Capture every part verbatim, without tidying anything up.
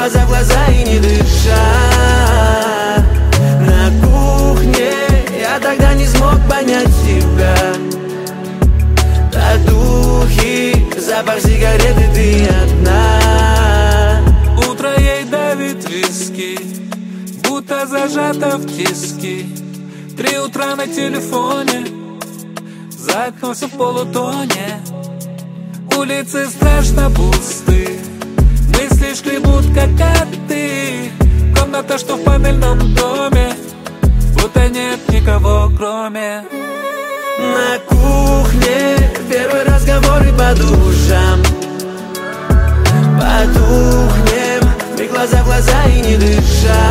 глаза в глаза и не дыша. На кухне я тогда не смог понять тебя. Татухи, запах сигареты, ты одна. Утро ей давит виски, будто зажата в тиски. Три утра на телефоне, за окном все в полутоне. Улицы страшно пусты, мысли шкребут, как коты. Комната, что в панельном доме, будто нет никого, кроме. На кухне первый разговор и по душам. Потухнем, мы глаза в глаза и не дыша.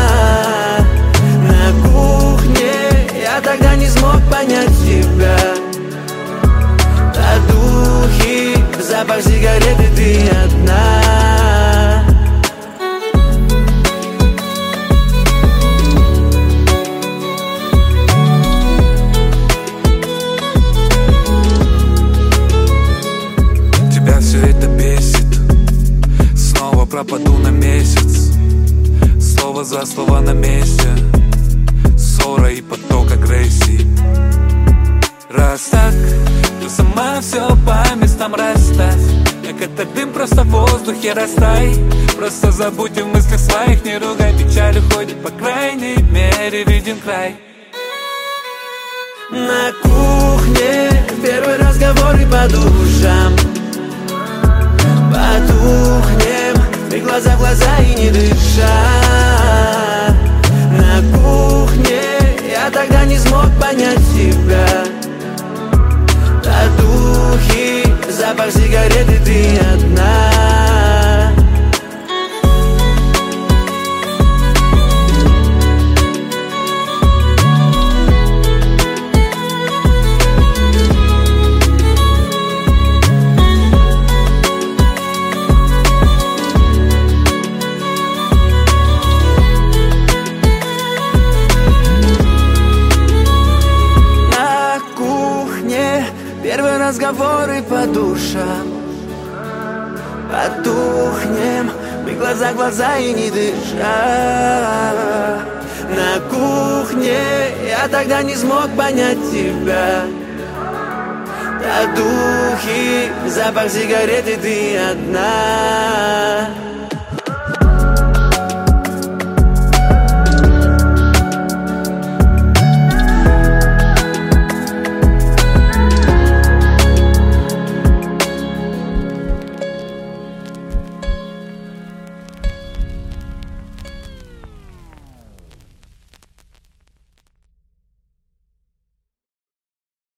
На кухне я тогда не смог понять тебя. Татухи, запах сигареты, ты одна. Тебя все это бесит, снова пропаду на месяц. Слово за слово на месте, ссора и поток агрессии. Раз так, то сама все по местам расставь. Как это дым, просто в воздухе растай. Просто забудь и в мыслях своих не ругай. Печаль уходит, по крайней мере, виден край. На кухне первый разговор и по душам. Потухнем, мы глаза в глаза и не дыша. На кухне я тогда не смог понять тебя. Татухи, запах сигареты, ты одна. Первые разговоры по душам. Потухнем, мы глаза в глаза и не дыша. На кухне я тогда не смог понять тебя. Татухи, запах сигареты, ты одна.